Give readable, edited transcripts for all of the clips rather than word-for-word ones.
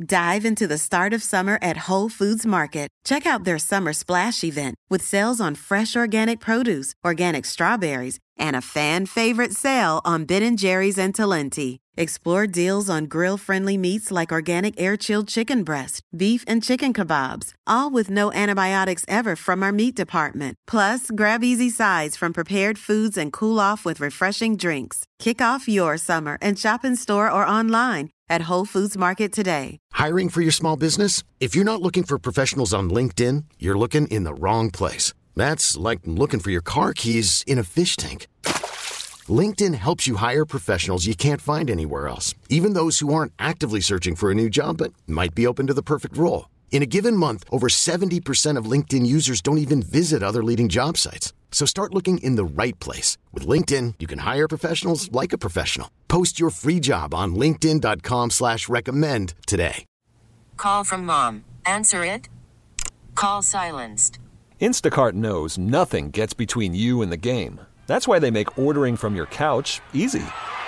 Dive into the start of summer at Whole Foods Market. Check out their Summer Splash event with sales on fresh organic produce, organic strawberries, and a fan-favorite sale on Ben & Jerry's and Talenti. Explore deals on grill-friendly meats like organic air-chilled chicken breast, beef and chicken kebabs, all with no antibiotics ever from our meat department. Plus, grab easy sides from prepared foods and cool off with refreshing drinks. Kick off your summer and shop in store or online at Whole Foods Market today. Hiring for your small business? If you're not looking for professionals on LinkedIn, you're looking in the wrong place. That's like looking for your car keys in a fish tank. LinkedIn helps you hire professionals you can't find anywhere else, even those who aren't actively searching for a new job but might be open to the perfect role. In a given month, over 70% of LinkedIn users don't even visit other leading job sites. So start looking in the right place. With LinkedIn, you can hire professionals like a professional. Post your free job on linkedin.com/recommend today. Call from mom. Answer it. Call silenced. Instacart knows nothing gets between you and the game. That's why they make ordering from your couch easy.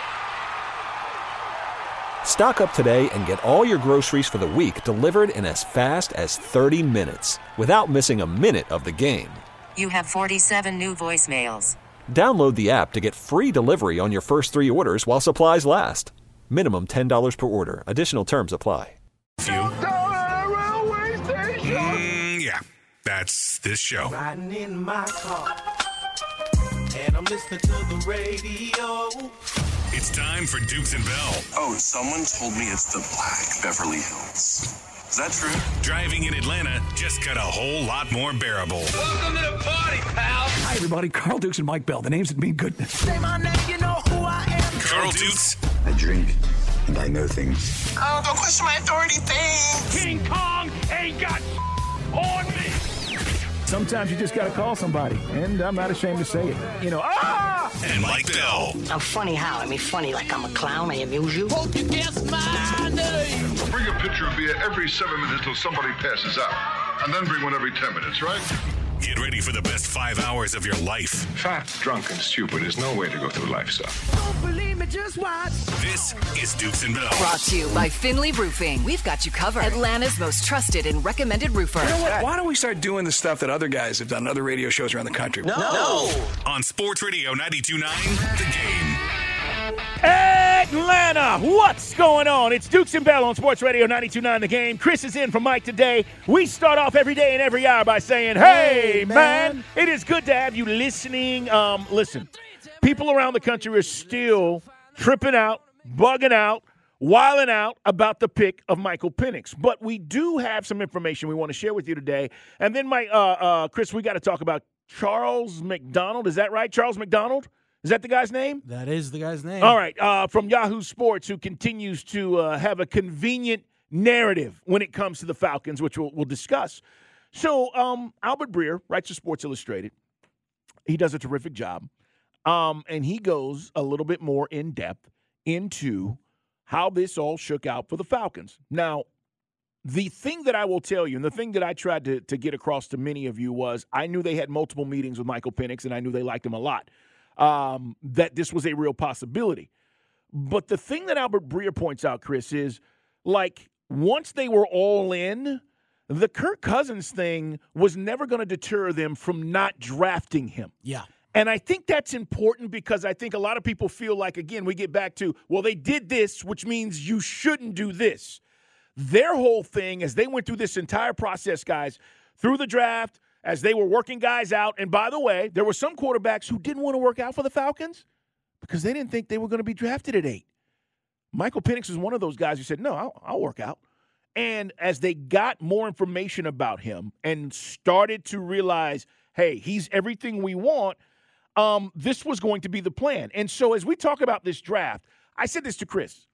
Stock up today and get all your groceries for the week delivered in as fast as 30 minutes without missing a minute of the game. You have 47 new voicemails. Download the app to get free delivery on your first 3 orders while supplies last. Minimum $10 per order. Additional terms apply. Yeah, that's this show. Riding in my car, and I'm listening to the radio. It's time for Dukes and Bell. Oh, someone told me it's the Black Beverly Hills. Is that true? Driving in Atlanta just got a whole lot more bearable. Welcome to the party, pal. Hi, everybody. Carl Dukes and Mike Bell. The names that mean goodness. Say my name, you know who I am. Carl Dukes. I drink and I know things. Oh, don't question my authority thing. King Kong ain't got on me. Sometimes you just got to call somebody, and I'm not ashamed to say it. You know, And Mike Bell. I'm funny how? I mean, funny like I'm a clown. I amuse you. Hope you guess my name. Bring a pitcher of beer every 7 minutes till somebody passes out. And then bring one every 10 minutes, right? Get ready for the best 5 hours of your life. Fat, drunk, and stupid is no way to go through life, son. Don't believe me, just watch. This is Dukes and Bell. Brought to you by Finley Roofing. We've got you covered. Atlanta's most trusted and recommended roofer. You know what? Why don't we start doing the stuff that other guys have done, other radio shows around the country? No. On Sports Radio 92.9, The Game. Atlanta, what's going on? It's Dukes and Bell on Sports Radio 92.9 The Game. Chris is in for Mike today. We start off every day and every hour by saying, hey, man, it is good to have you listening. Listen, people around the country are still tripping out, bugging out, wilding out about the pick of Michael Penix. But we do have some information we want to share with you today. And then, Chris, we got to talk about Charles McDonald. Is that right? Charles McDonald? Is that the guy's name? That is the guy's name. All right, from Yahoo Sports, who continues to have a convenient narrative when it comes to the Falcons, which we'll discuss. So Albert Breer writes for Sports Illustrated. He does a terrific job, and he goes a little bit more in depth into how this all shook out for the Falcons. Now, the thing that I will tell you, and the thing that I tried to get across to many of you was I knew they had multiple meetings with Michael Penix, and I knew they liked him a lot. That this was a real possibility. But the thing that Albert Breer points out, Chris, is like once they were all in, the Kirk Cousins thing was never going to deter them from not drafting him. Yeah. And I think that's important because I think a lot of people feel like, again, we get back to, well, they did this, which means you shouldn't do this. Their whole thing, as they went through this entire process, guys, through the draft, as they were working guys out. And by the way, there were some quarterbacks who didn't want to work out for the Falcons because they didn't think they were going to be drafted at 8. Michael Penix was one of those guys who said, no, I'll work out. And as they got more information about him and started to realize, hey, he's everything we want, this was going to be the plan. And so as we talk about this draft, I said this to Chris.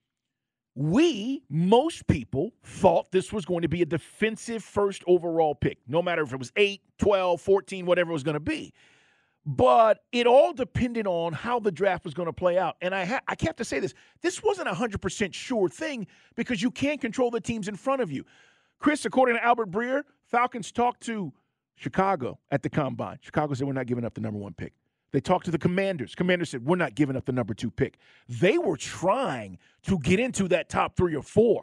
Most people thought this was going to be a defensive first overall pick, no matter if it was 8, 12, 14, whatever it was going to be. But it all depended on how the draft was going to play out. And I have to say this. This wasn't a 100% sure thing because you can't control the teams in front of you. Chris, according to Albert Breer, Falcons talked to Chicago at the Combine. Chicago said, we're not giving up the number 1 pick. They talked to the Commanders. Commanders said, we're not giving up the number 2 pick. They were trying to get into that top 3 or 4.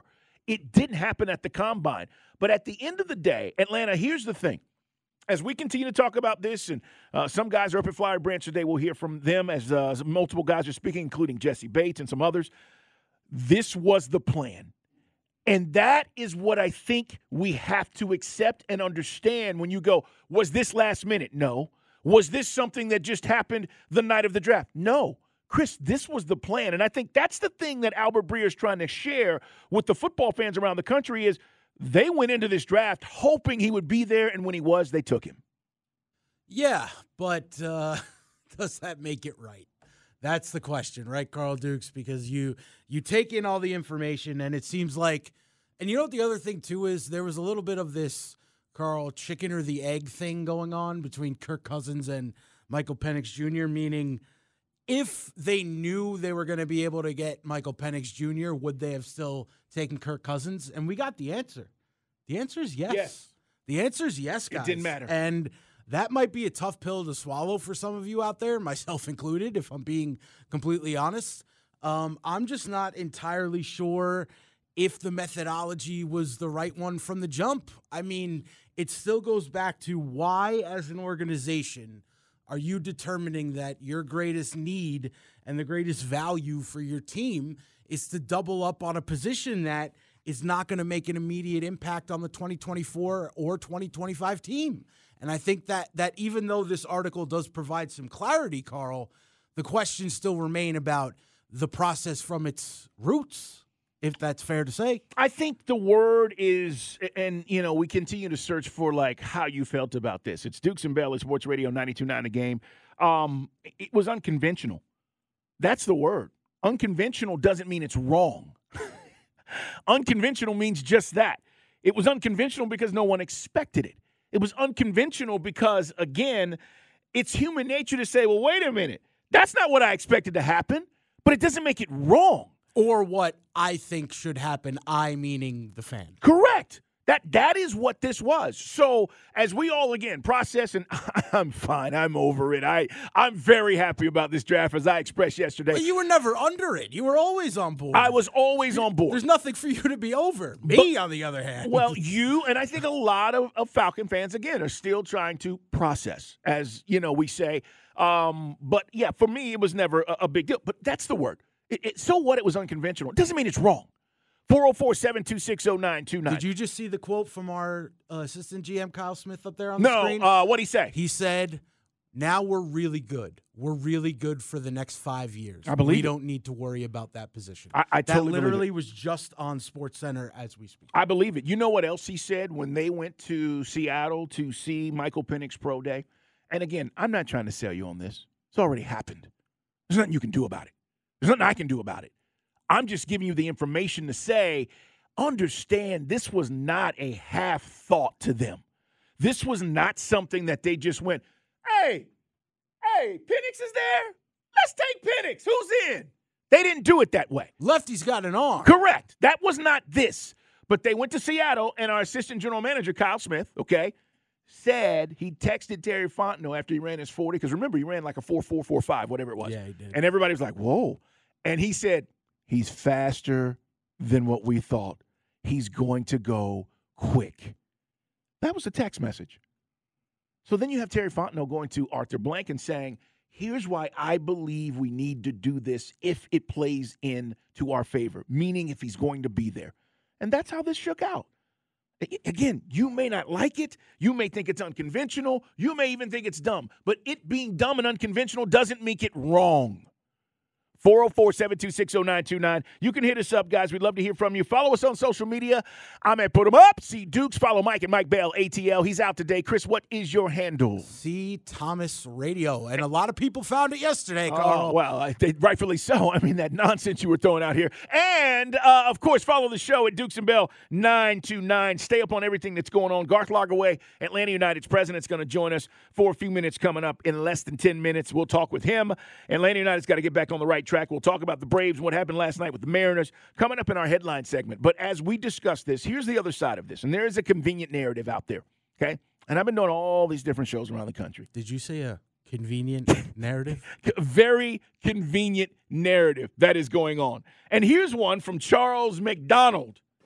It didn't happen at the Combine. But at the end of the day, Atlanta, here's the thing. As we continue to talk about this, and some guys are up at Flowery Branch today, we'll hear from them as multiple guys are speaking, including Jesse Bates and some others. This was the plan. And that is what I think we have to accept and understand when you go, was this last minute? No. Was this something that just happened the night of the draft? No. Chris, this was the plan. And I think that's the thing that Albert Breer is trying to share with the football fans around the country is they went into this draft hoping he would be there, and when he was, they took him. Yeah, but does that make it right? That's the question, right, Carl Dukes? Because you take in all the information, and it seems like – and you know what the other thing, too, is there was a little bit of this, Carl, chicken or the egg thing going on between Kirk Cousins and Michael Penix Jr., meaning if they knew they were going to be able to get Michael Penix Jr., would they have still taken Kirk Cousins? And we got the answer. The answer is yes. The answer is yes, guys. It didn't matter. And that might be a tough pill to swallow for some of you out there, myself included, if I'm being completely honest. I'm just not entirely sure if the methodology was the right one from the jump. I mean, it still goes back to why, as an organization, are you determining that your greatest need and the greatest value for your team is to double up on a position that is not going to make an immediate impact on the 2024 or 2025 team? And I think that even though this article does provide some clarity, Carl, the questions still remain about the process from its roots, if that's fair to say. I think the word is, and, we continue to search for, how you felt about this. It's Dukes and Bell at Sports Radio 92.9 The Game. It was unconventional. That's the word. Unconventional doesn't mean it's wrong. Unconventional means just that. It was unconventional because no one expected it. It was unconventional because, again, it's human nature to say, well, wait a minute. That's not what I expected to happen, but it doesn't make it wrong. Or what I think should happen, I meaning the fan. Correct. That is what this was. So as we all, again, process, and I'm fine. I'm over it. I'm very happy about this draft, as I expressed yesterday. Well, you were never under it. You were always on board. I was always on board. There's nothing for you to be over. Me, on the other hand. Well, you, and I think a lot of Falcon fans, again, are still trying to process, as, we say. But, yeah, for me, it was never a big deal. But that's the word. So what? It was unconventional. It doesn't mean it's wrong. 404-726-0929. Did you just see the quote from our assistant GM, Kyle Smith, up there on the screen? No, what'd he say? He said, now we're really good. We're really good for the next 5 years. I believe we don't need to worry about that position. I totally that literally believe it. was just on SportsCenter as we speak. I believe it. You know what else he said when they went to Seattle to see Michael Penix Pro Day? And again, I'm not trying to sell you on this. It's already happened. There's nothing you can do about it. There's nothing I can do about it. I'm just giving you the information to say, understand this was not a half thought to them. This was not something that they just went, hey, Penix is there? Let's take Penix. Who's in? They didn't do it that way. Lefty's got an arm. Correct. That was not this. But they went to Seattle, and our assistant general manager, Kyle Smith, said he texted Terry Fontenot after he ran his 40, because remember, he ran like a 4.445, whatever it was. Yeah, he did. And everybody was like, whoa. And he said, he's faster than what we thought. He's going to go quick. That was a text message. So then you have Terry Fontenot going to Arthur Blank and saying, here's why I believe we need to do this if it plays in to our favor, meaning if he's going to be there. And that's how this shook out. Again, you may not like it. You may think it's unconventional. You may even think it's dumb. But it being dumb and unconventional doesn't make it wrong. 404-726-0929. You can hit us up, guys. We'd love to hear from you. Follow us on social media. I'm at Put 'em Up. See Dukes. Follow Mike and Mike Bell, ATL. He's out today. Chris, what is your handle? C. Thomas Radio. And a lot of people found it yesterday, Carl. Well, rightfully so. I mean, that nonsense you were throwing out here. And, of course, follow the show at Dukes and Bell 929. Stay up on everything that's going on. Garth Lagerwey, Atlanta United's president, is going to join us for a few minutes coming up in less than 10 minutes. We'll talk with him. Atlanta United's got to get back on the right track. We'll talk about the Braves and what happened last night with the Mariners coming up in our headline segment. But as we discuss this, here's the other side of this. And there is a convenient narrative out there, okay? And I've been doing all these different shows around the country. Did you say a convenient narrative? Very convenient narrative that is going on. And here's one from Charles McDonald.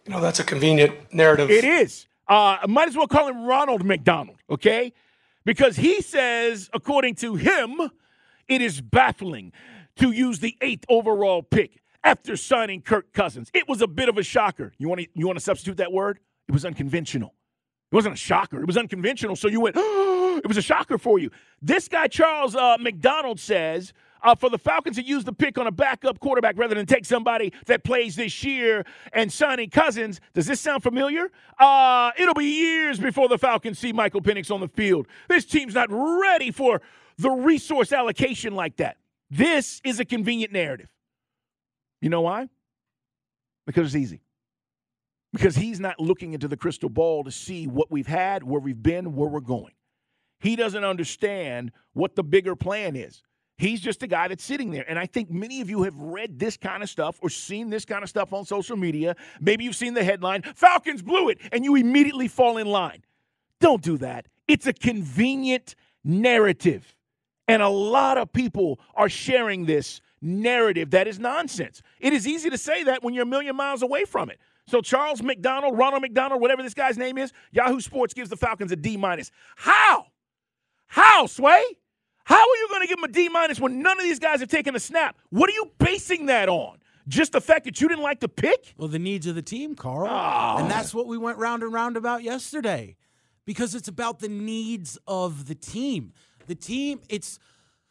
No, that's a convenient narrative. It is. Might as well call him Ronald McDonald, okay? Because he says, according to him, it is baffling to use the 8th overall pick after signing Kirk Cousins. It was a bit of a shocker. You want to substitute that word? It was unconventional. It wasn't a shocker. It was unconventional. So you went, oh, it was a shocker for you. This guy, Charles McDonald, says for the Falcons to use the pick on a backup quarterback rather than take somebody that plays this year and signing Cousins. Does this sound familiar? It'll be years before the Falcons see Michael Penix on the field. This team's not ready for the resource allocation like that. This is a convenient narrative. You know why? Because it's easy. Because he's not looking into the crystal ball to see what we've had, where we've been, where we're going. He doesn't understand what the bigger plan is. He's just a guy that's sitting there. And I think many of you have read this kind of stuff or seen this kind of stuff on social media. Maybe you've seen the headline, Falcons blew it, and you immediately fall in line. Don't do that. It's a convenient narrative. And a lot of people are sharing this narrative that is nonsense. It is easy to say that when you're a million miles away from it. So Charles McDonald, Ronald McDonald, whatever this guy's name is, Yahoo Sports gives the Falcons a D-. How? How, Sway? How are you going to give them a D- when none of these guys have taken a snap? What are you basing that on? Just the fact that you didn't like the pick? Well, the needs of the team, Carl. Oh. And that's what we went round and round about yesterday. Because it's about the needs of the team. The team, it's...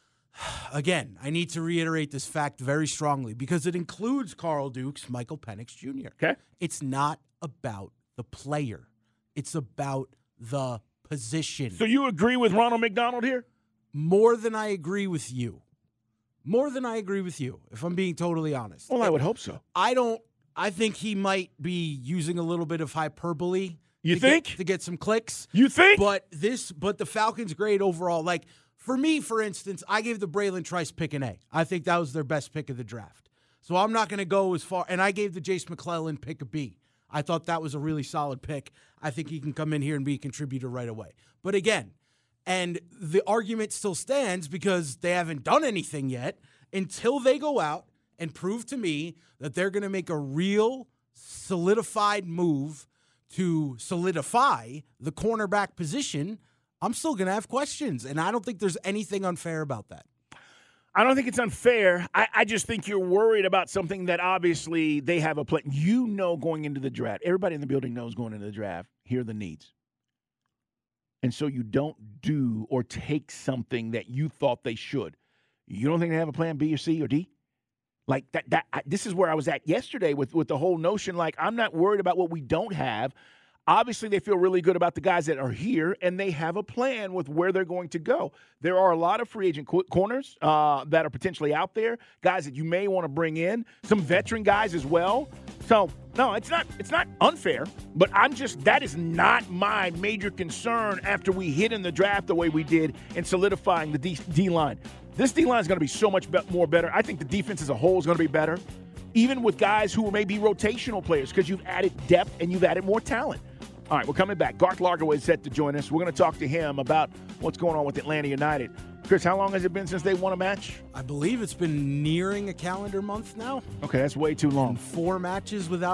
Again, I need to reiterate this fact very strongly because it includes Carl Dukes, Michael Penix Jr. Okay. It's not about the player. It's about the position. So you agree with Ronald McDonald here? More than I agree with you. More than I agree with you, if I'm being totally honest. Well, I would hope so. I think he might be using a little bit of hyperbole. You think? To get some clicks. You think? But the Falcons' grade overall, like, for me, for instance, I gave the Braylon Trice pick an A. I think that was their best pick of the draft. So I'm not going to go as far. And I gave the Jace McClellan pick a B. I thought that was a really solid pick. I think he can come in here and be a contributor right away. But again, and the argument still stands because they haven't done anything yet until they go out and prove to me that they're going to make a real solidified move to solidify the cornerback position. I'm still going to have questions, and I don't think there's anything unfair about that. I don't think it's unfair. I just think you're worried about something that obviously they have a plan. You know going into the draft, everybody in the building knows going into the draft, here are the needs. And so you don't do or take something that you thought they should. You don't think they have a plan B or C or D? Like this is where I was at yesterday with the whole notion, like, I'm not worried about what we don't have. Obviously, they feel really good about the guys that are here, and they have a plan with where they're going to go. There are a lot of free agent corners that are potentially out there, guys that you may want to bring in, some veteran guys as well. So, no, it's not unfair, but that is not my major concern after we hit in the draft the way we did in solidifying the D-line. This D-line is going to be so much more better. I think the defense as a whole is going to be better, even with guys who may be rotational players because you've added depth and you've added more talent. All right, we're coming back. Garth Lagerwey is set to join us. We're going to talk to him about what's going on with Atlanta United. Chris, how long has it been since they won a match? I believe it's been nearing a calendar month now. Okay, that's way too long. And 4 matches without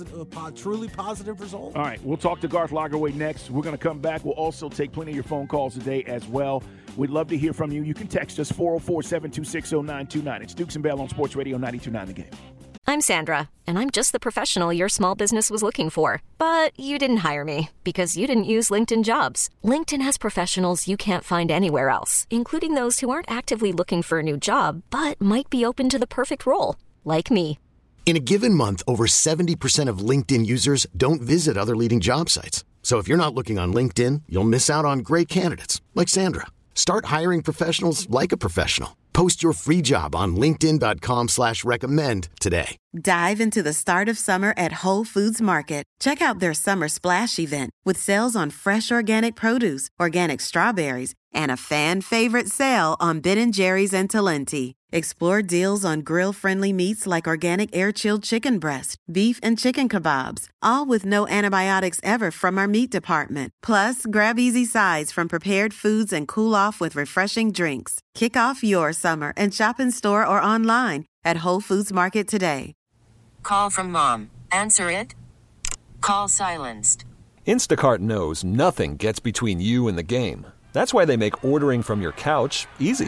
a truly positive result. All right, we'll talk to Garth Lagerwey next. We're going to come back. We'll also take plenty of your phone calls today as well. We'd love to hear from you. You can text us 404-726-0929. It's Dukes and Bell on Sports Radio 92.9 The Game. I'm Sandra, and I'm just the professional your small business was looking for. But you didn't hire me because you didn't use LinkedIn Jobs. LinkedIn has professionals you can't find anywhere else, including those who aren't actively looking for a new job, but might be open to the perfect role, like me. In a given month, over 70% of LinkedIn users don't visit other leading job sites. So if you're not looking on LinkedIn, you'll miss out on great candidates like Sandra. Start hiring professionals like a professional. Post your free job on linkedin.com/recommend today. Dive into the start of summer at Whole Foods Market. Check out their Summer Splash event with sales on fresh organic produce, organic strawberries, and a fan-favorite sale on Ben & Jerry's and Talenti. Explore deals on grill-friendly meats like organic air-chilled chicken breast, beef and chicken kebabs, all with no antibiotics ever from our meat department. Plus, grab easy sides from prepared foods and cool off with refreshing drinks. Kick off your summer and shop in store or online at Whole Foods Market today. Call from mom. Answer it. Call silenced. Instacart knows nothing gets between you and the game. That's why they make ordering from your couch easy.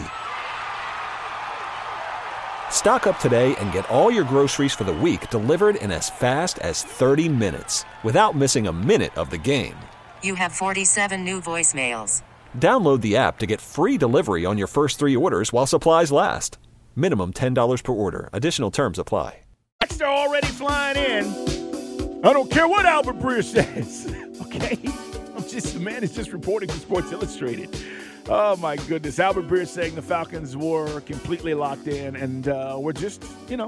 Stock up today and get all your groceries for the week delivered in as fast as 30 minutes without missing a minute of the game. You have 47 new voicemails. Download the app to get free delivery on your first 3 orders while supplies last. Minimum $10 per order. Additional terms apply. They're already flying in. I don't care what Albert Breer says. Okay? The man is just reporting from Sports Illustrated. Oh, my goodness. Albert Breer saying the Falcons were completely locked in, and we're just,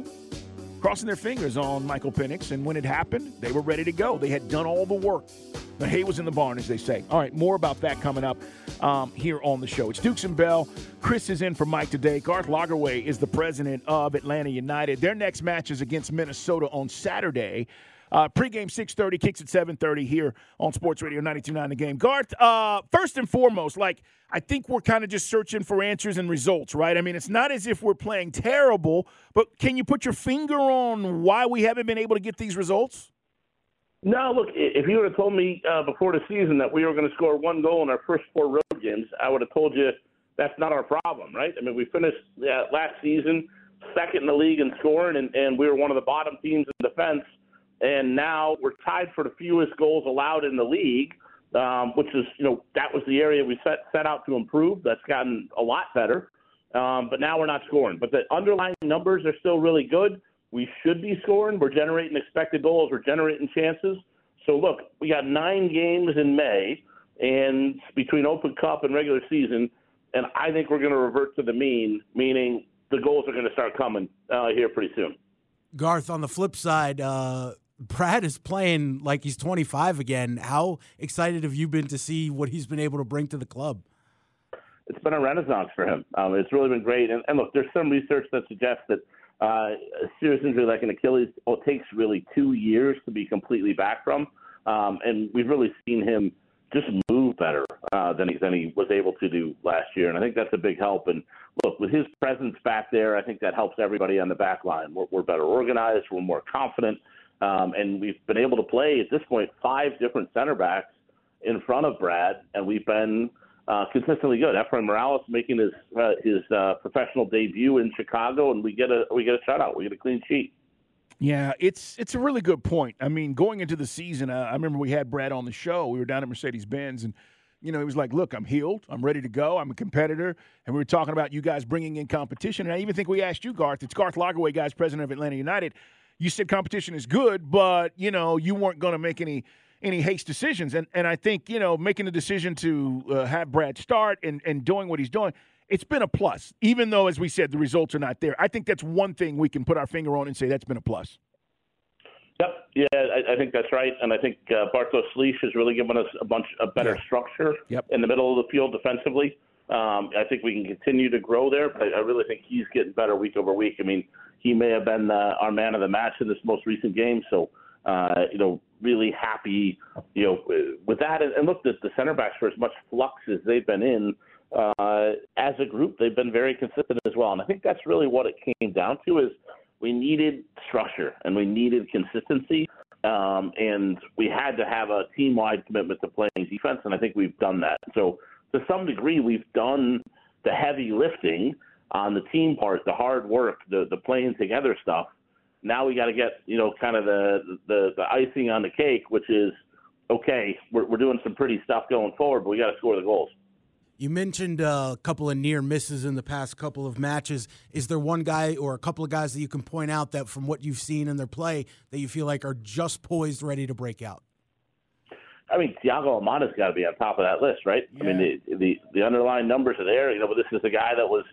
crossing their fingers on Michael Penix. And when it happened, they were ready to go. They had done all the work. The hay was in the barn, as they say. All right, more about that coming up here on the show. It's Dukes and Bell. Chris is in for Mike today. Garth Lagerwey is the president of Atlanta United. Their next match is against Minnesota on Saturday. Pre-game 6:30, kicks at 7:30 here on Sports Radio 92.9 The Game. Garth, first and foremost, I think we're kind of just searching for answers and results, right? I mean, it's not as if we're playing terrible, but can you put your finger on why we haven't been able to get these results? No, look, if you would have told me before the season that we were going to score 1 goal in our first 4 road games, I would have told you that's not our problem, right? I mean, we finished last season second in the league in scoring, and we were one of the bottom teams in defense. And now we're tied for the fewest goals allowed in the league, which is, that was the area we set out to improve. That's gotten a lot better. But now we're not scoring. But the underlying numbers are still really good. We should be scoring. We're generating expected goals. We're generating chances. So, look, we got 9 games in May and between Open Cup and regular season, and I think we're going to revert to the mean, meaning the goals are going to start coming here pretty soon. Garth, on the flip side, Brad is playing like he's 25 again. How excited have you been to see what he's been able to bring to the club? It's been a renaissance for him. It's really been great. And look, there's some research that suggests that a serious injury like an Achilles takes really 2 years to be completely back from. And we've really seen him just move better than he was able to do last year. And I think that's a big help. And look, with his presence back there, I think that helps everybody on the back line. We're better organized. We're more confident. And we've been able to play at this point 5 different center backs in front of Brad, and we've been consistently good. Efrain Morales making his professional debut in Chicago, and we get a shutout. We get a clean sheet. Yeah, it's a really good point. I mean, going into the season, I remember we had Brad on the show. We were down at Mercedes-Benz, and he was like, look, I'm healed. I'm ready to go. I'm a competitor. And we were talking about you guys bringing in competition. And I even think we asked you, Garth. It's Garth Lagerwey, guys, president of Atlanta United. You said competition is good, but, you weren't going to make any haste decisions. And I think, making the decision to have Brad start and doing what he's doing, it's been a plus. Even though, as we said, the results are not there. I think that's one thing we can put our finger on and say that's been a plus. Yep. Yeah, I think that's right. And I think Bartosz Slisz has really given us a better structure in the middle of the field defensively. I think we can continue to grow there, but I really think he's getting better week over week. I mean, he may have been our man of the match in this most recent game. So, really happy, with that. And look, the center backs, for as much flux as they've been in, as a group, they've been very consistent as well. And I think that's really what it came down to is we needed structure and we needed consistency. And we had to have a team-wide commitment to playing defense, and I think we've done that. So to some degree, we've done the heavy lifting on the team part, the hard work, the playing together stuff. Now we got to get, kind of the icing on the cake, which is, okay, we're doing some pretty stuff going forward, but we got to score the goals. You mentioned a couple of near misses in the past couple of matches. Is there one guy or a couple of guys that you can point out that from what you've seen in their play that you feel like are just poised, ready to break out? I mean, Thiago Almada's got to be on top of that list, right? Yeah. I mean, the underlying numbers are there. But this is a guy that was,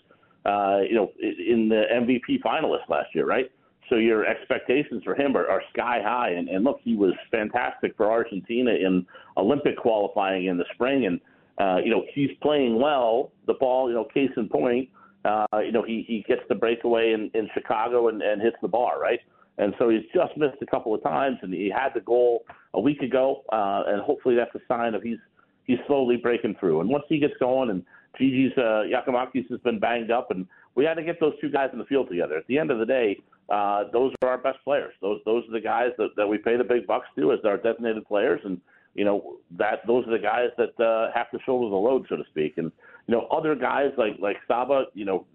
in the MVP finalist last year, right? So your expectations for him are sky high. And look, he was fantastic for Argentina in Olympic qualifying in the spring. And, he's playing well. The ball, case in point, he gets the breakaway in Chicago and hits the bar, right? And so he's just missed a couple of times, and he had the goal a week ago, and hopefully that's a sign of he's slowly breaking through. And once he gets going, and Gigi's Giakoumakis has been banged up, and we had to get those two guys in the field together. At the end of the day, those are our best players. Those are the guys that we pay the big bucks to as our designated players, and those are the guys that have to shoulder the load, so to speak. And other guys like Saba,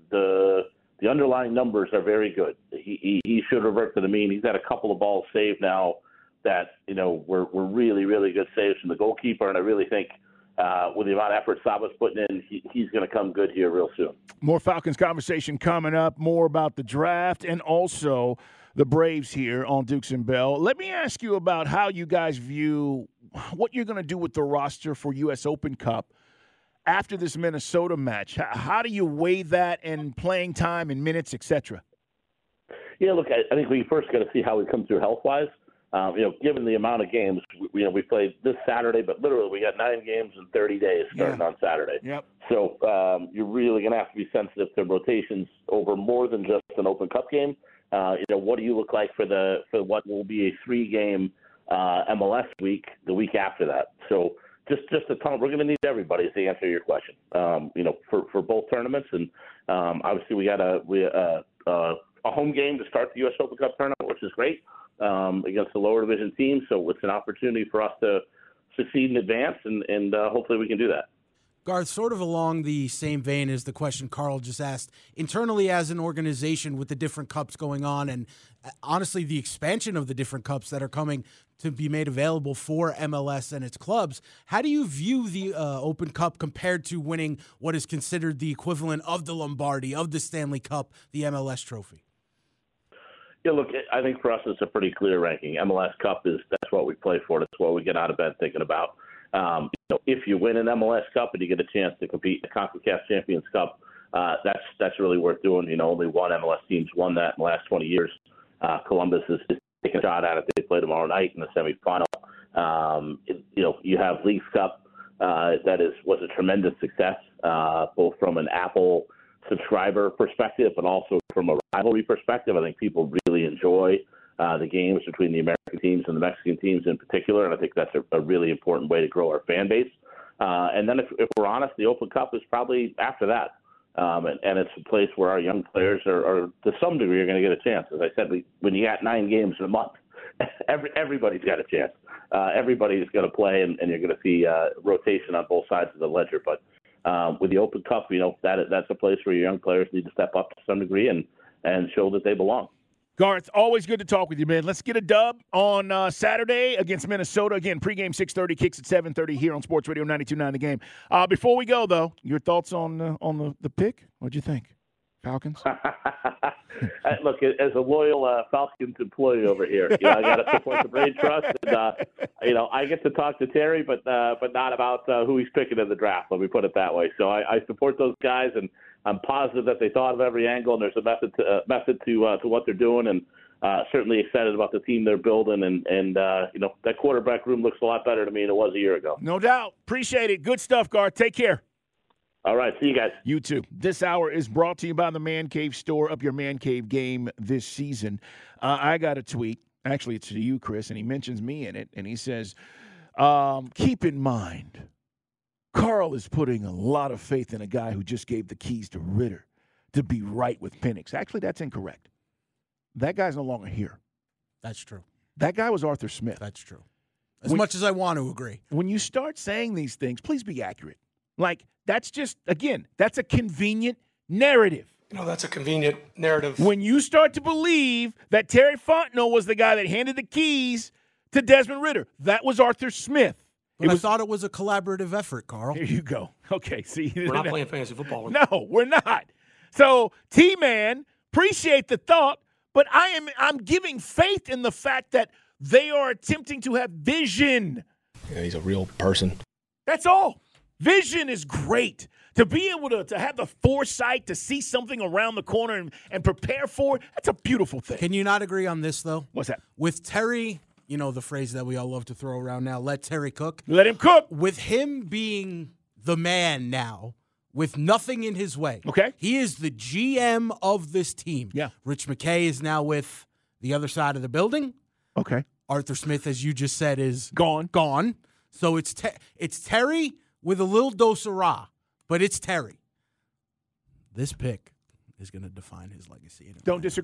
the underlying numbers are very good. He should revert to the mean. He's had a couple of balls saved now that were really, really good saves from the goalkeeper, and I really think with the amount of effort Saba's putting in, he's going to come good here real soon. More Falcons conversation coming up, more about the draft and also the Braves here on Dukes and Bell. Let me ask you about how you guys view what you're going to do with the roster for U.S. Open Cup after this Minnesota match. How do you weigh that in playing time and minutes, et cetera? Yeah, look, I think we first got to see how we come through health-wise. Given the amount of games, we played this Saturday, but literally we got 9 games in 30 days starting on Saturday. Yep. So you're really going to have to be sensitive to rotations over more than just an Open Cup game. What do you look like for what will be a 3-game MLS week the week after that? So just a ton. We're going to need everybody to answer your question. For both tournaments, and obviously we got a home game to start the U.S. Open Cup tournament, which is great. Against the lower division team, so it's an opportunity for us to succeed in advance, and hopefully we can do that. Garth, sort of along the same vein as the question Carl just asked, internally as an organization with the different cups going on, and honestly the expansion of the different cups that are coming to be made available for MLS and its clubs, how do you view the Open Cup compared to winning what is considered the equivalent of the Lombardi, of the Stanley Cup, the MLS trophy? Yeah, look, I think for us it's a pretty clear ranking. MLS Cup that's what we play for. That's what we get out of bed thinking about. If you win an MLS Cup and you get a chance to compete in the CONCACAF Champions Cup, that's really worth doing. Only one MLS team's won that in the last 20 years. Columbus is taking a shot at it. They play tomorrow night in the semifinal. You have Leagues Cup was a tremendous success, both from an Apple subscriber perspective, but also from a rivalry perspective. I think people really enjoy the games between the American teams and the Mexican teams in particular, and I think that's a really important way to grow our fan base. And then if we're honest, the Open Cup is probably after that. And it's a place where our young players are to some degree, are going to get a chance. As I said, when you got 9 games in a month, everybody's got a chance. Everybody's going to play, and you're going to see rotation on both sides of the ledger. But with the Open Cup, that's a place where your young players need to step up to some degree and show that they belong. Garth, always good to talk with you, man. Let's get a dub on Saturday against Minnesota. Again, pregame 6:30, kicks at 7:30 here on Sports Radio 92.9 The Game. Before we go, though, your thoughts on the pick? What'd you think? Falcons? Look, as a loyal Falcons employee over here, I got to support the Brain Trust. And, I get to talk to Terry, but not about who he's picking in the draft. Let me put it that way. So I support those guys, and I'm positive that they thought of every angle, and there's a method to what they're doing, and certainly excited about the team they're building. And that quarterback room looks a lot better to me than it was a year ago. No doubt. Appreciate it. Good stuff, Garth. Take care. All right. See you guys. You too. This hour is brought to you by the Man Cave Store. Up your Man Cave game this season. I got a tweet. Actually, it's to you, Chris, and he mentions me in it. And he says, keep in mind, Carl is putting a lot of faith in a guy who just gave the keys to Ritter to be right with Penix. Actually, that's incorrect. That guy's no longer here. That's true. That guy was Arthur Smith. That's true. As much as I want to agree. When you start saying these things, please be accurate. Like, that's just, again, that's a convenient narrative. That's a convenient narrative. When you start to believe that Terry Fontenot was the guy that handed the keys to Desmond Ritter, that was Arthur Smith. But I thought it was a collaborative effort, Carl. Here you go. Okay, see. We're not playing fantasy football. No, we're not. So, T-Man, appreciate the thought, but I'm giving faith in the fact that they are attempting to have vision. Yeah, he's a real person. That's all. Vision is great. To be able to have the foresight to see something around the corner and prepare for it, that's a beautiful thing. Can you not agree on this, though? What's that? With Terry, the phrase that we all love to throw around now, let Terry cook. Let him cook. With him being the man now, with nothing in his way. Okay. He is the GM of this team. Yeah. Rich McKay is now with the other side of the building. Okay. Arthur Smith, as you just said, is gone. So it's Terry with a little dose of raw, but it's Terry. This pick is going to define his legacy. Don't disagree.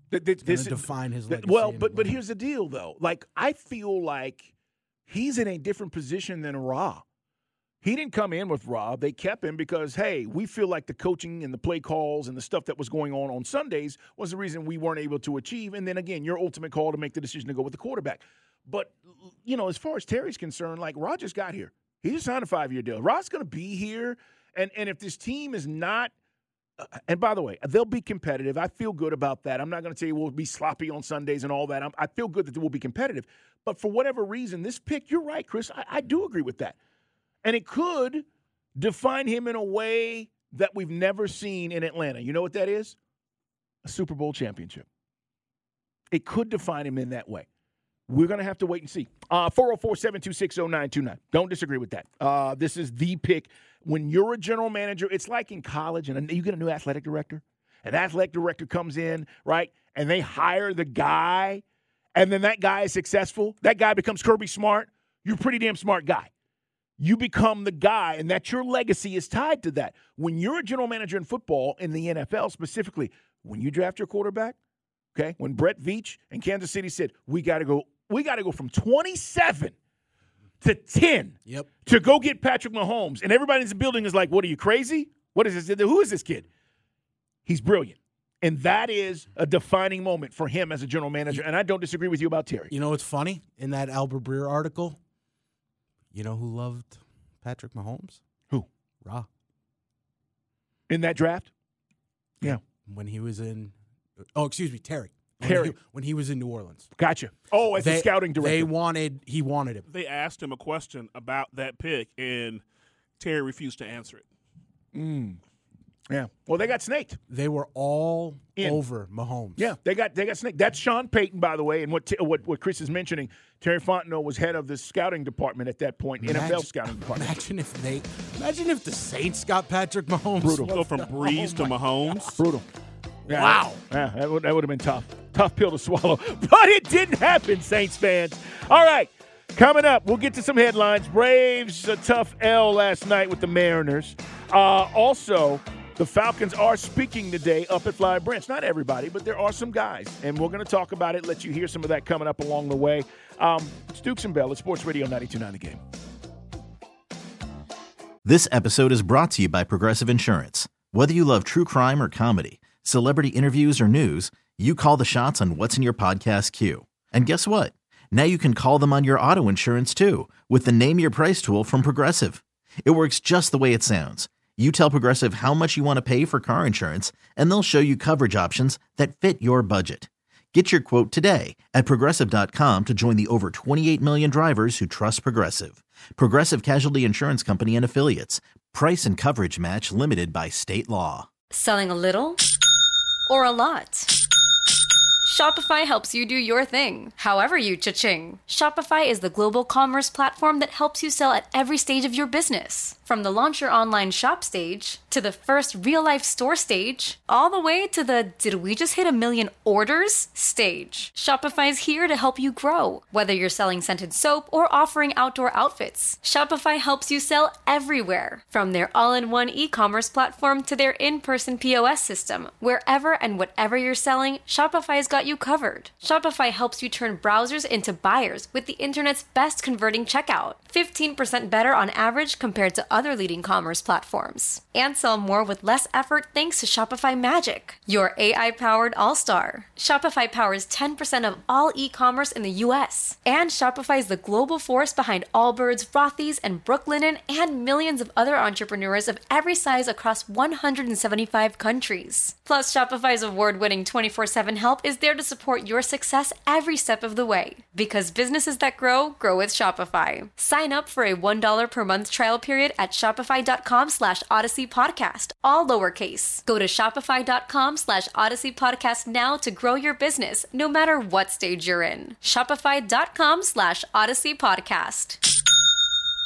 This define his legacy. Well, but here's the deal, though. Like, I feel like he's in a different position than Ra. He didn't come in with Ra. They kept him because, hey, we feel like the coaching and the play calls and the stuff that was going on Sundays was the reason we weren't able to achieve. And then, again, your ultimate call to make the decision to go with the quarterback. But, you know, as far as Terry's concerned, like, Ra just got here. He just signed a 5-year deal. Ra's going to be here. And if this team is not and by the way, they'll be competitive. I feel good about that. I'm not going to say we'll be sloppy on Sundays and all that. I feel good that they will be competitive. But for whatever reason, this pick, you're right, Chris. I do agree with that. And it could define him in a way that we've never seen in Atlanta. You know what that is? A Super Bowl championship. It could define him in that way. We're going to have to wait and see. 404-726-0929. Don't disagree with that. This is the pick. When you're a general manager, it's like in college, and you get a new athletic director. An athletic director comes in, right, and they hire the guy, and then that guy is successful. That guy becomes Kirby Smart. You're a pretty damn smart guy. You become the guy, and that your legacy is tied to that. When you're a general manager in football, in the NFL specifically, when you draft your quarterback, okay, when Brett Veach and Kansas City said, we got to go from 27 to 10 to go get Patrick Mahomes, and everybody in the building is like, what, are you crazy? What is this? Who is this kid? He's brilliant. And that is a defining moment for him as a general manager, and I don't disagree with you about Terry. You know what's funny? In that Albert Breer article, you know who loved Patrick Mahomes? Who? Ra. In that draft? Yeah. When he was in Terry. Terry. When he was in New Orleans. Gotcha. Oh, as a scouting director. He wanted him. They asked him a question about that pick, and Terry refused to answer it. Yeah. Well, they got snaked. They were all over Mahomes. Yeah, they got snaked. That's Sean Payton, by the way, and what Chris is mentioning. Terry Fontenot was head of the scouting department at that point, NFL scouting department. Imagine if the Saints got Patrick Mahomes. Brutal. Go from Breeze to Mahomes. Brutal. Yeah, wow. Yeah, that would have been tough. Tough pill to swallow. But it didn't happen, Saints fans. All right, coming up, we'll get to some headlines. Braves, a tough L last night with the Mariners. Also, the Falcons are speaking today up at Fly Branch. Not everybody, but there are some guys. And we're going to talk about it, let you hear some of that coming up along the way. It's Dukes and Bell at Sports Radio 92.9 The Game. This episode is brought to you by Progressive Insurance. Whether you love true crime or comedy, celebrity interviews or news, you call the shots on what's in your podcast queue. And guess what? Now you can call them on your auto insurance too with the Name Your Price tool from Progressive. It works just the way it sounds. You tell Progressive how much you want to pay for car insurance, and they'll show you coverage options that fit your budget. Get your quote today at Progressive.com to join the over 28 million drivers who trust Progressive. Progressive Casualty Insurance Company and Affiliates. Price and coverage match limited by state law. Selling a little or a lot? Shopify helps you do your thing, however you cha-ching. Shopify is the global commerce platform that helps you sell at every stage of your business. From the launch your online shop stage, to the first real-life store stage, all the way to the did we just hit 1 million orders stage. Shopify's here to help you grow. Whether you're selling scented soap or offering outdoor outfits, Shopify helps you sell everywhere. From their all-in-one e-commerce platform to their in-person POS system. Wherever and whatever you're selling, Shopify's got you covered. Shopify helps you turn browsers into buyers with the internet's best converting checkout. 15% better on average compared to other leading commerce platforms. And sell more with less effort thanks to Shopify Magic, your AI-powered all-star. Shopify powers 10% of all e-commerce in the U.S. And Shopify is the global force behind Allbirds, Rothy's, and Brooklinen, and millions of other entrepreneurs of every size across 175 countries. Plus, Shopify's award-winning 24/7 help is there to support your success every step of the way. Because businesses that grow with Shopify. Sign up for a $1 per month trial period at shopify.com/Odyssey Podcast, all lowercase. Go to shopify.com/Odyssey Podcast now to grow your business, no matter what stage you're in. Shopify.com/Odyssey Podcast.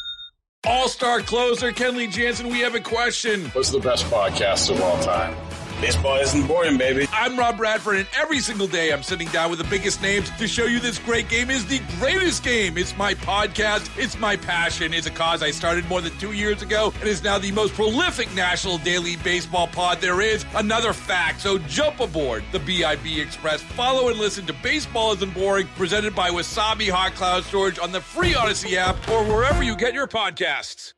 All-star closer Kenley Jansen, we have a question. What's the best podcast of all time? Baseball isn't boring, baby. I'm Rob Bradford, and every single day I'm sitting down with the biggest names to show you this great game is the greatest game. It's my podcast. It's my passion. It's a cause I started more than 2 years ago and is now the most prolific national daily baseball pod there is. Another fact. So jump aboard the BIB Express. Follow and listen to Baseball Isn't Boring, presented by Wasabi Hot Cloud Storage on the free Odyssey app or wherever you get your podcasts.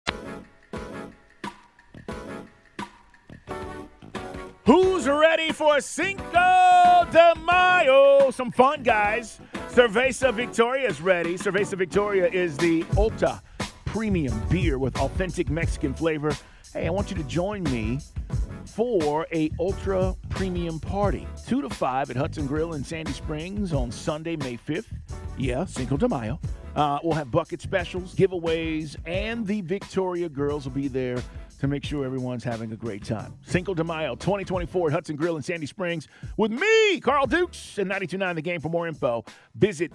Who's ready for Cinco de Mayo? Some fun, guys. Cerveza Victoria is ready. Cerveza Victoria is the ultra premium beer with authentic Mexican flavor. Hey, I want you to join me for a ultra premium party. 2 to 5 at Hudson Grill in Sandy Springs on Sunday, May 5th. Yeah, Cinco de Mayo. We'll have bucket specials, giveaways, and the Victoria girls will be there to make sure everyone's having a great time. Cinco de Mayo 2024 at Hudson Grill in Sandy Springs with me, Carl Dukes, and 92.9 The Game. For more info, visit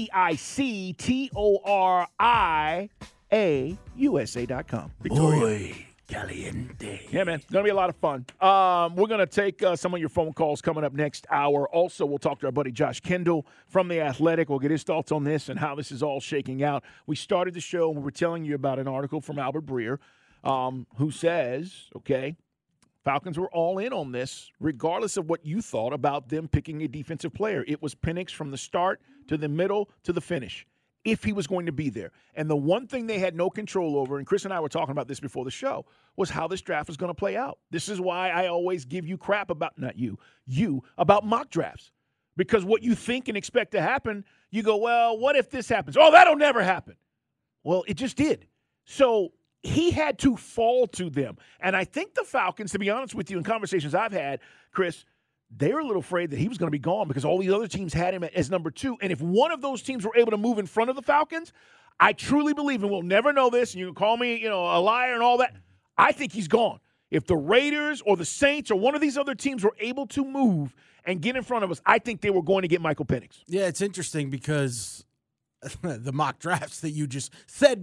VICTORIAUSA.com. Victoria. Boy, caliente. Yeah, man. It's going to be a lot of fun. We're going to take some of your phone calls coming up next hour. Also, we'll talk to our buddy Josh Kendall from The Athletic. We'll get his thoughts on this and how this is all shaking out. We started the show and we were telling you about an article from Albert Breer, who says, okay, Falcons were all in on this, regardless of what you thought about them picking a defensive player. It was Penix from the start to the middle to the finish, if he was going to be there. And the one thing they had no control over, and Chris and I were talking about this before the show, was how this draft was going to play out. This is why I always give you crap about, not you, about mock drafts. Because what you think and expect to happen, you go, well, what if this happens? Oh, that'll never happen. Well, it just did. So he had to fall to them. And I think the Falcons, to be honest with you, in conversations I've had, Chris, they were a little afraid that he was going to be gone because all these other teams had him as number 2. And if one of those teams were able to move in front of the Falcons, I truly believe, and we'll never know this, and you can call me, a liar and all that, I think he's gone. If the Raiders or the Saints or one of these other teams were able to move and get in front of us, I think they were going to get Michael Penix. Yeah, it's interesting because the mock drafts that you just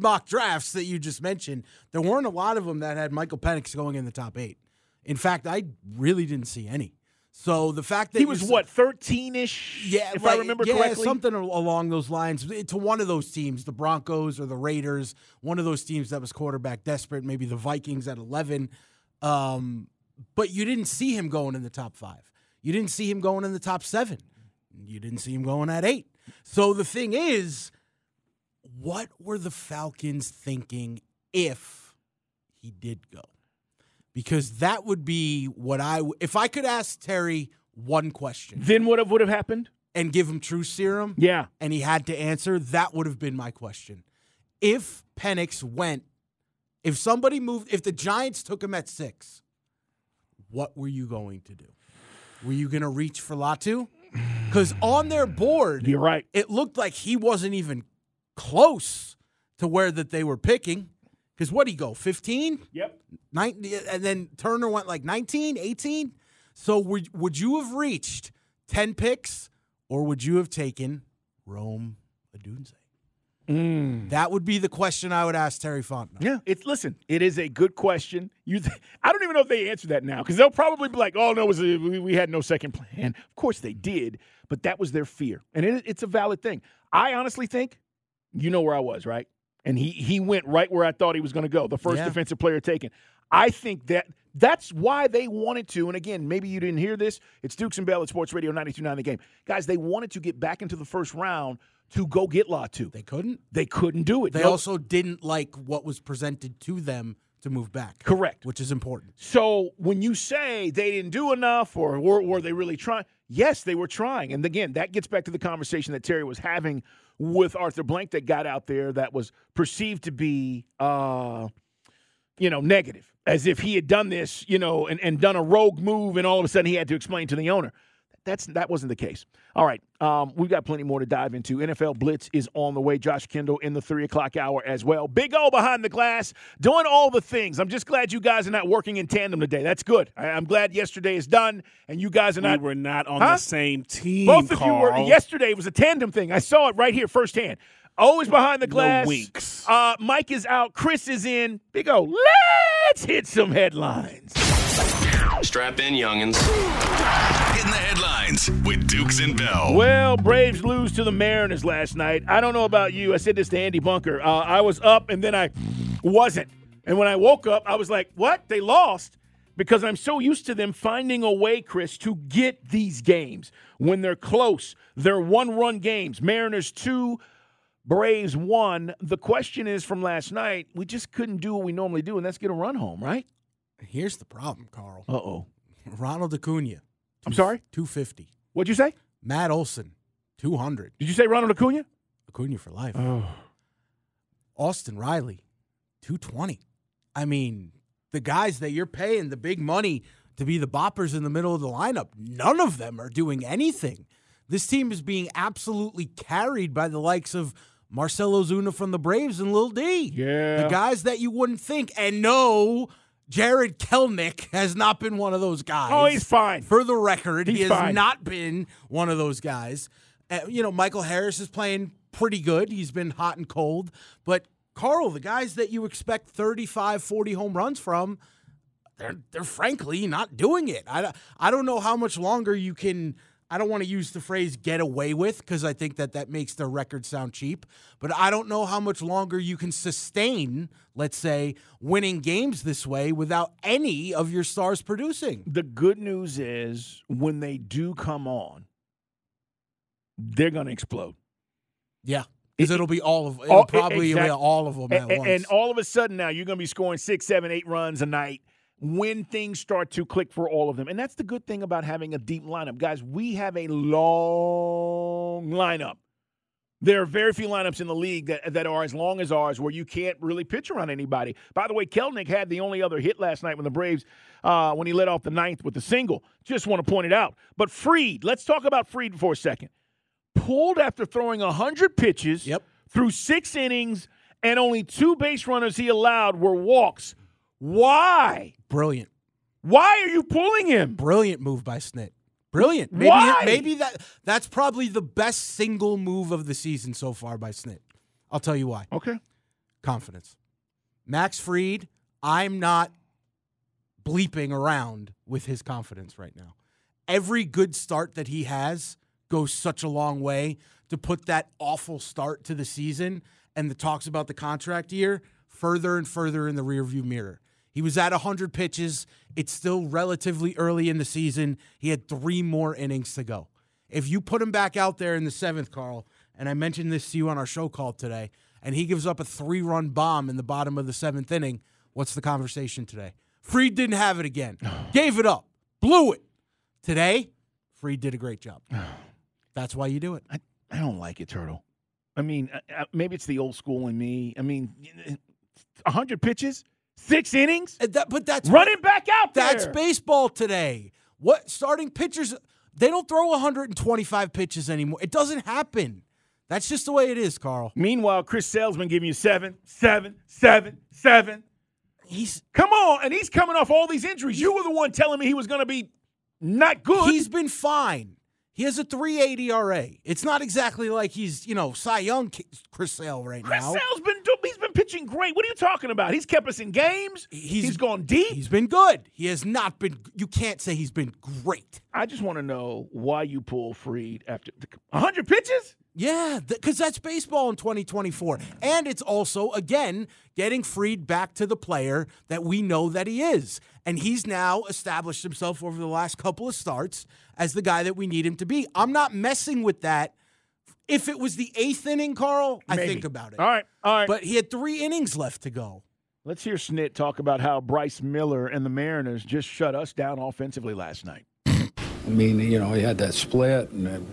mentioned, there weren't a lot of them that had Michael Penix going in the top 8. In fact, I really didn't see any. So the fact that he was 13-ish, if I remember correctly? Something along those lines, to one of those teams, the Broncos or the Raiders, one of those teams that was quarterback desperate, maybe the Vikings at 11. But you didn't see him going in the top 5. You didn't see him going in the top 7. You didn't see him going at 8. So the thing is, what were the Falcons thinking if he did go? Because that would be what if I could ask Terry one question. Then what would have happened? And give him true serum? Yeah. And he had to answer, that would have been my question. If Penix went, if somebody moved, if the Giants took him at 6, what were you going to do? Were you going to reach for Latu? Because on their board, you're right, it looked like he wasn't even close to where that they were picking. Because what'd he go, 15? Yep. 19, and then Turner went like 19, 18? So would you have reached 10 picks, or would you have taken Rome Odunze? That would be the question I would ask Terry Fontenot. Yeah, it is a good question. I don't even know if they answer that now, because they'll probably be like, oh, no, we had no second plan. Of course they did, but that was their fear. And it's a valid thing. I honestly think, you know where I was, right? And he went right where I thought he was going to go, the first defensive player taken. I think that's why they wanted to, and again, maybe you didn't hear this, it's Dukes and Bell at Sports Radio 92.9 The Game. Guys, they wanted to get back into the first round to go get Latu. They couldn't? They couldn't do it. They also didn't like what was presented to them to move back. Correct. Which is important. So when you say they didn't do enough or were they really trying? Yes, they were trying. And again, that gets back to the conversation that Terry was having with Arthur Blank that got out there that was perceived to be, negative, as if he had done this, and done a rogue move, and all of a sudden he had to explain to the owner. That wasn't the case. All right, we've got plenty more to dive into. NFL Blitz is on the way. Josh Kendall in the 3 o'clock hour as well. Big O behind the glass, doing all the things. I'm just glad you guys are not working in tandem today. That's good. I'm glad yesterday is done, and you guys are not. We were not on the same team, Both of you were. Yesterday was a tandem thing. I saw it right here firsthand. O is behind the glass. No winks. Mike is out. Chris is in. Big O, let's hit some headlines. Strap in, youngins. Getting the headlines with Dukes and Bell. Well, Braves lose to the Mariners last night. I don't know about you. I said this to Andy Bunker. I was up, and then I wasn't. And when I woke up, I was like, what? They lost? Because I'm so used to them finding a way, Chris, to get these games. When they're close, they're one-run games. Mariners 2, Braves 1. The question is from last night, we just couldn't do what we normally do, and that's get a run home, right? Here's the problem, Carl. Uh-oh. Ronald Acuna. I'm sorry? 250. What'd you say? Matt Olson, 200. Did you say Ronald Acuna? Acuna for life. Oh. Austin Riley, 220. I mean, the guys that you're paying the big money to be the boppers in the middle of the lineup, none of them are doing anything. This team is being absolutely carried by the likes of Marcell Ozuna from the Braves and Lil D. Yeah. The guys that you wouldn't think. And no, Jared Kelenic has not been one of those guys. Oh, he's fine. For the record, he has fine. not been one of those guys. Michael Harris is playing pretty good. He's been hot and cold. But, Carl, the guys that you expect 35, 40 home runs from, they're frankly not doing it. I don't know how much longer you can – I don't want to use the phrase get away with because I think that makes their record sound cheap. But I don't know how much longer you can sustain, let's say, winning games this way without any of your stars producing. The good news is when they do come on, they're going to explode. Yeah. Because it'll be all of them at once. And all of a sudden now you're going to be scoring 6, 7, 8 runs a night when things start to click for all of them. And that's the good thing about having a deep lineup. Guys, we have a long lineup. There are very few lineups in the league that are as long as ours where you can't really pitch around anybody. By the way, Kelenic had the only other hit last night when the Braves, when he led off the ninth with the single. Just want to point it out. But Fried, let's talk about Fried for a second. Pulled after throwing 100 pitches through 6 innings, and only 2 base runners he allowed were walks. Why? Brilliant. Why are you pulling him? Brilliant move by Snit. Brilliant. Maybe that's probably the best single move of the season so far by Snit. I'll tell you why. Okay. Confidence. Max Fried, I'm not bleeping around with his confidence right now. Every good start that he has goes such a long way to put that awful start to the season and the talks about the contract year further and further in the rearview mirror. He was at 100 pitches. It's still relatively early in the season. He had 3 more innings to go. If you put him back out there in the 7th, Carl, and I mentioned this to you on our show call today, and he gives up a 3-run bomb in the bottom of the 7th inning, what's the conversation today? Fried didn't have it again. Gave it up. Blew it. Today, Fried did a great job. That's why you do it. I don't like it, Turtle. I mean, maybe it's the old school in me. I mean, 100 pitches? 6 innings? But that's running back out there. That's baseball today. What starting pitchers, they don't throw 125 pitches anymore. It doesn't happen. That's just the way it is, Carl. Meanwhile, Chris Sale's been giving you 7, 7, 7, 7. Come on, and he's coming off all these injuries. You were the one telling me he was going to be not good. He's been fine. He has a 3.80 ERA. It's not exactly like he's, Cy Young Chris Sale right now. Chris Sale's been pitching great. What are you talking about? He's kept us in games. He's gone deep. He's been good. He has not been – you can't say he's been great. I just want to know why you pull Fried after 100 pitches? Yeah, because that's baseball in 2024. And it's also, again, getting Fried back to the player that we know that he is. And he's now established himself over the last couple of starts as the guy that we need him to be. I'm not messing with that. If it was the 8th inning, Carl, I think about it. All right. But he had 3 innings left to go. Let's hear Snit talk about how Bryce Miller and the Mariners just shut us down offensively last night. I mean, he had that split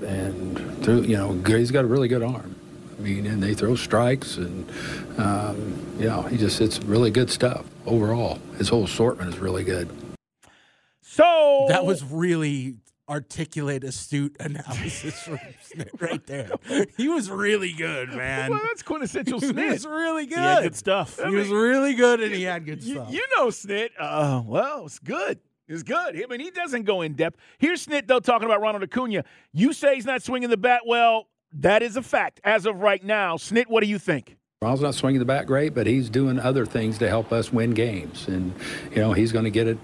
and threw, he's got a really good arm. I mean, and they throw strikes and, it's really good stuff overall. His whole assortment is really good. So that was really articulate, astute analysis from Snit right there. He was really good, man. Well, that's quintessential Snit. He was really good. He had good stuff. He was really good, and he had good stuff. You know Snit. Well, it's good. It's good. I mean, he doesn't go in depth. Here's Snit, though, talking about Ronald Acuna. You say he's not swinging the bat well. That is a fact. As of right now, Snit, what do you think? Ronald's not swinging the bat great, but he's doing other things to help us win games. And, you know, he's going to get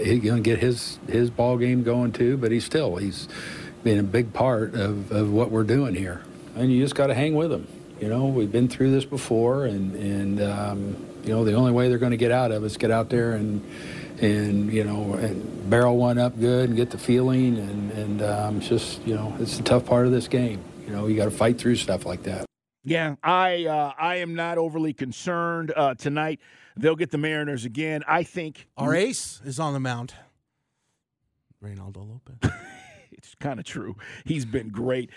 his ball game going too, but he's been a big part of what we're doing here. And you just got to hang with him. You know, we've been through this before, and you know, the only way they're going to get out of it is get out there and you know, and barrel one up good and get the feeling. And it's just, you know, it's the tough part of this game. You know, you got to fight through stuff like that. Yeah, I am not overly concerned tonight. They'll get the Mariners again. I think our ace is on the mound, Reynaldo Lopez. It's kind of true. He's been great.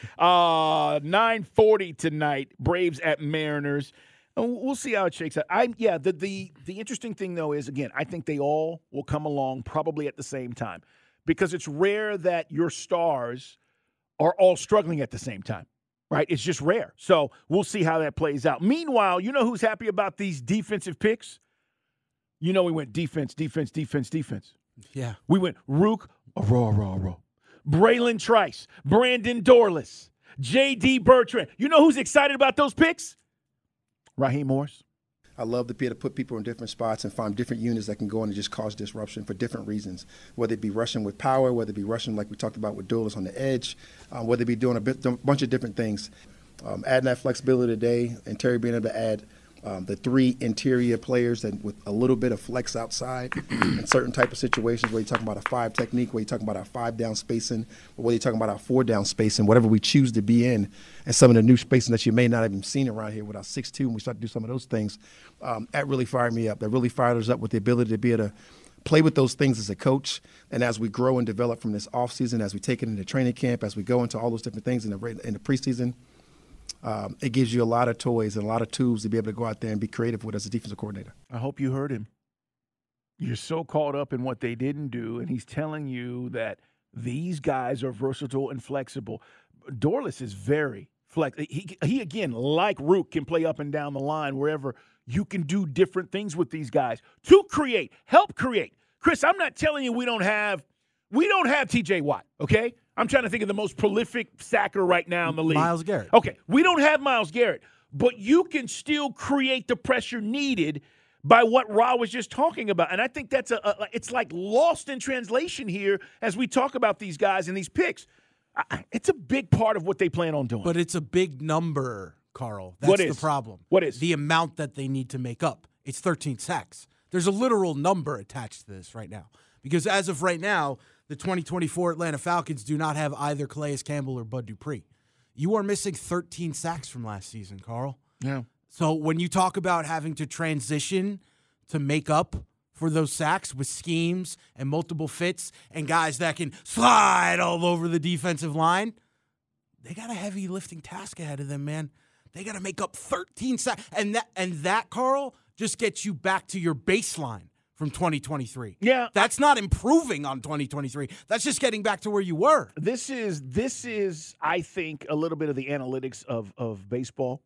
9:40 tonight. Braves at Mariners. We'll see how it shakes out. The interesting thing though is, again, I think they all will come along probably at the same time, because it's rare that your stars are all struggling at the same time. Right? It's just rare. So we'll see how that plays out. Meanwhile, you know who's happy about these defensive picks? You know, we went defense. Yeah. We went Rook, Braylon Trice, Brandon Dorless, J.D. Bertrand. You know who's excited about those picks? Raheem Morris. I love to be able to put people in different spots and find different units that can go in and just cause disruption for different reasons, whether it be rushing with power, whether it be rushing like we talked about with Dorless on the edge, whether it be doing a bunch of different things. Adding that flexibility today, and Terry being able to add the 3 interior players and with a little bit of flex outside in certain type of situations, where you're talking about a 5 technique, where you're talking about our 5 down spacing, or whether you're talking about our 4 down spacing, whatever we choose to be in, and some of the new spacing that you may not have even seen around here with our 6'2", and we start to do some of those things, that really fired me up. That really fired us up with the ability to be able to play with those things as a coach, and as we grow and develop from this offseason, as we take it into training camp, as we go into all those different things in the preseason. It gives you a lot of toys and a lot of tools to be able to go out there and be creative with as a defensive coordinator. I hope you heard him. You're so caught up in what they didn't do, and he's telling you that these guys are versatile and flexible. Dorless is very flexible. He again, like Rook, can play up and down the line wherever. You can do different things with these guys to help create. Chris, I'm not telling you we don't have T.J. Watt, okay? I'm trying to think of the most prolific sacker right now in the league. Myles Garrett. Okay, we don't have Myles Garrett, but you can still create the pressure needed by what Ra was just talking about. And I think that's it's like lost in translation here as we talk about these guys and these picks. It's a big part of what they plan on doing. But it's a big number, Carl. That's the problem. What is? The amount that they need to make up. It's 13 sacks. There's a literal number attached to this right now. Because as of right now, the 2024 Atlanta Falcons do not have either Calais Campbell or Bud Dupree. You are missing 13 sacks from last season, Carl. Yeah. So when you talk about having to transition to make up for those sacks with schemes and multiple fits and guys that can slide all over the defensive line, they got a heavy lifting task ahead of them, man. They got to make up 13 sacks. And that, Carl, just gets you back to your baseline from 2023. Yeah. That's not improving on 2023. That's just getting back to where you were. This is, I think, a little bit of the analytics of baseball.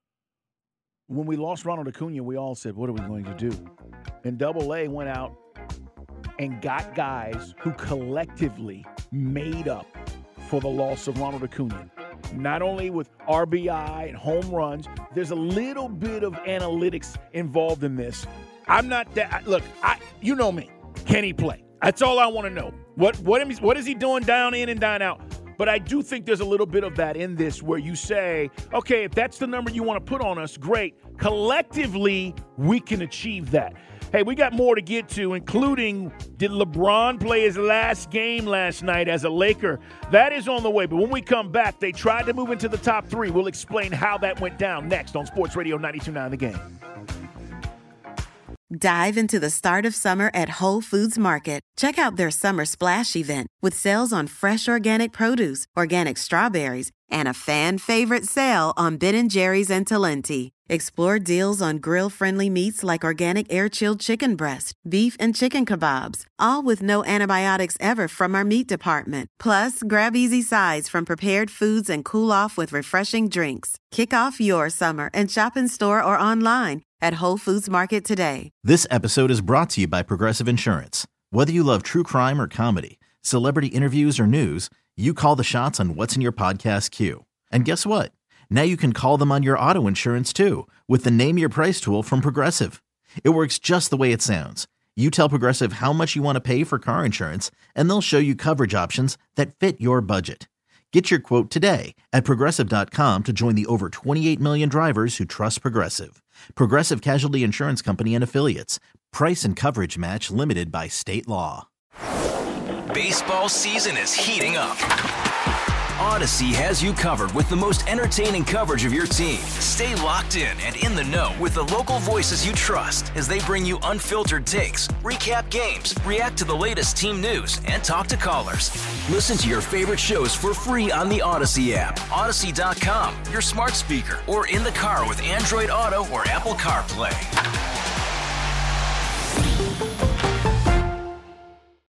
When we lost Ronald Acuna, we all said, what are we going to do? And Double-A went out and got guys who collectively made up for the loss of Ronald Acuna. Not only with RBI and home runs, there's a little bit of analytics involved in this. I'm not that. Look, you know me. Can he play? That's all I want to know. What is he doing down in and down out? But I do think there's a little bit of that in this where you say, okay, if that's the number you want to put on us, great. Collectively, we can achieve that. Hey, we got more to get to, including did LeBron play his last game last night as a Laker? That is on the way. But when we come back, they tried to move into the top 3. We'll explain how that went down next on Sports Radio 92.9 The Game. Dive into the start of summer at Whole Foods Market. Check out their Summer Splash event with sales on fresh organic produce, organic strawberries, and a fan-favorite sale on Ben & Jerry's and Talenti. Explore deals on grill-friendly meats like organic air-chilled chicken breast, beef and chicken kebabs, all with no antibiotics ever from our meat department. Plus, grab easy sides from prepared foods and cool off with refreshing drinks. Kick off your summer and shop in store or online at Whole Foods Market today. This episode is brought to you by Progressive Insurance. Whether you love true crime or comedy, celebrity interviews or news, you call the shots on what's in your podcast queue. And guess what? Now you can call them on your auto insurance too with the Name Your Price tool from Progressive. It works just the way it sounds. You tell Progressive how much you want to pay for car insurance, and they'll show you coverage options that fit your budget. Get your quote today at Progressive.com to join the over 28 million drivers who trust Progressive. Progressive Casualty Insurance Company and Affiliates. Price and coverage match limited by state law. Baseball season is heating up. Odyssey has you covered with the most entertaining coverage of your team. Stay locked in and in the know with the local voices you trust as they bring you unfiltered takes, recap games, react to the latest team news, and talk to callers. Listen to your favorite shows for free on the Odyssey app, Odyssey.com, your smart speaker, or in the car with Android Auto or Apple CarPlay.